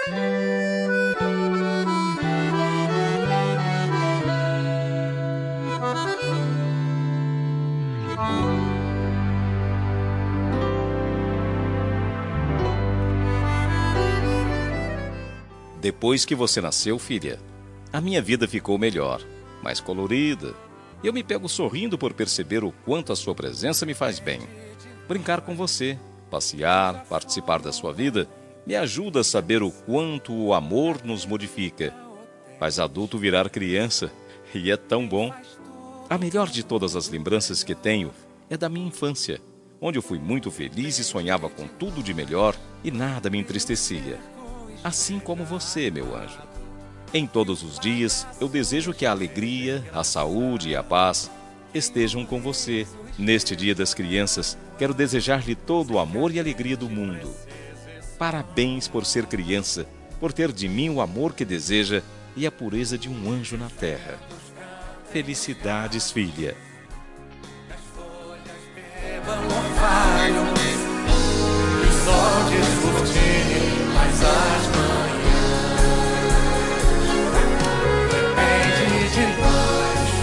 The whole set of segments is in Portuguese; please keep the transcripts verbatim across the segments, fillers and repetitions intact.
Depois que você nasceu, filha, a minha vida ficou melhor, mais colorida. Eu me pego sorrindo por perceber o quanto a sua presença me faz bem. Brincar com você, passear, participar da sua vida, me ajuda a saber o quanto o amor nos modifica. Faz adulto virar criança, e é tão bom. A melhor de todas as lembranças que tenho é da minha infância, onde eu fui muito feliz e sonhava com tudo de melhor e nada me entristecia. Assim como você, meu anjo. Em todos os dias, eu desejo que a alegria, a saúde e a paz estejam com você. Neste Dia das Crianças, quero desejar-lhe todo o amor e alegria do mundo. Parabéns por ser criança, por ter de mim o amor que deseja e a pureza de um anjo na terra. Felicidades, filha.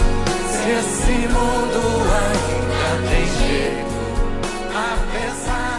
Esse mundo ainda tem jeito, apesar